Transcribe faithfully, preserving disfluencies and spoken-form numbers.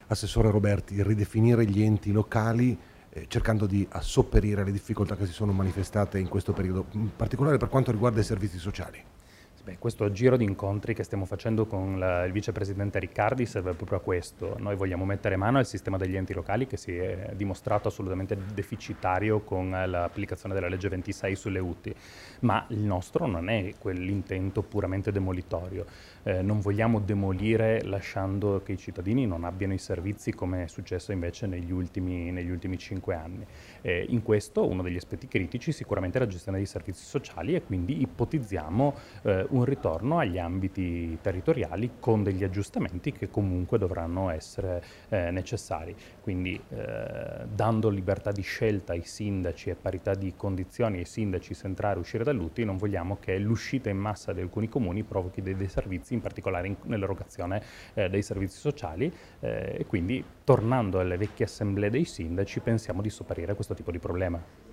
Assessore Roberti, ridefinire gli enti locali eh, cercando di sopperire alle difficoltà che si sono manifestate in questo periodo, in particolare per quanto riguarda i servizi sociali. Beh, questo giro di incontri che stiamo facendo con la, il vicepresidente Riccardi serve proprio a questo. Noi vogliamo mettere mano al sistema degli enti locali che si è dimostrato assolutamente deficitario con l'applicazione della legge ventisei sulle U T I, ma il nostro non è quell'intento puramente demolitorio. Eh, non vogliamo demolire lasciando che i cittadini non abbiano i servizi come è successo invece negli ultimi, negli ultimi cinque anni. Eh, in questo uno degli aspetti critici sicuramente è la gestione dei servizi sociali e quindi ipotizziamo eh, un ritorno agli ambiti territoriali con degli aggiustamenti che comunque dovranno essere eh, necessari. Quindi eh, dando libertà di scelta ai sindaci e parità di condizioni ai sindaci se entrare e uscire dall'U T I, non vogliamo che l'uscita in massa di alcuni comuni provochi dei, dei servizi, in particolare nell'erogazione eh, dei servizi sociali eh, e quindi tornando alle vecchie assemblee dei sindaci pensiamo di sopperire a questo tipo di problema.